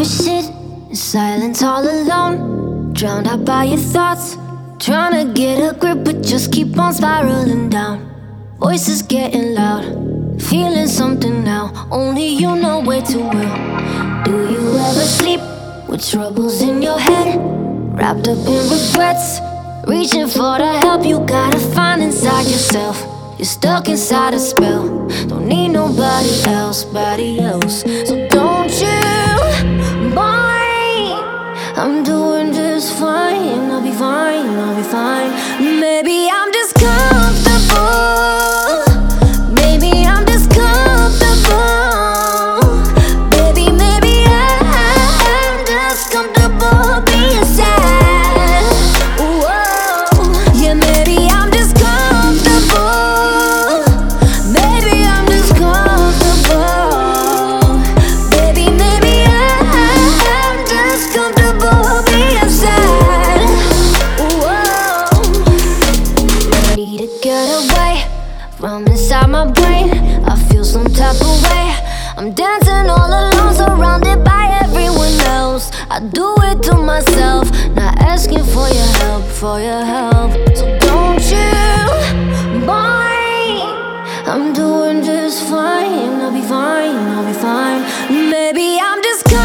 to sit in silence all alone, drowned out by your thoughts, trying to get a grip but just keep on spiraling down. Voices getting loud, feeling something now, only you know way too well. Do you ever sleep with troubles in your head, wrapped up in regrets, reaching for the help you gotta find inside yourself? You're stuck inside a spell, don't need nobody else, So don't you mind, I'm doing just fine, I'll be fine. Maybe I'm just comfortable, maybe I'm just comfortable, maybe I'm just comfortable being sad. Whoa. Yeah, maybe I'm just comfortable, maybe I'm just comfortable, maybe I'm just comfortable being sad. Whoa. Ready to get away from inside my brain, I feel some type of way. I'm dancing all alone, surrounded by everyone else. I do it to myself, not asking for your help, So don't you mind, I'm doing just fine, I'll be fine. Maybe I'm just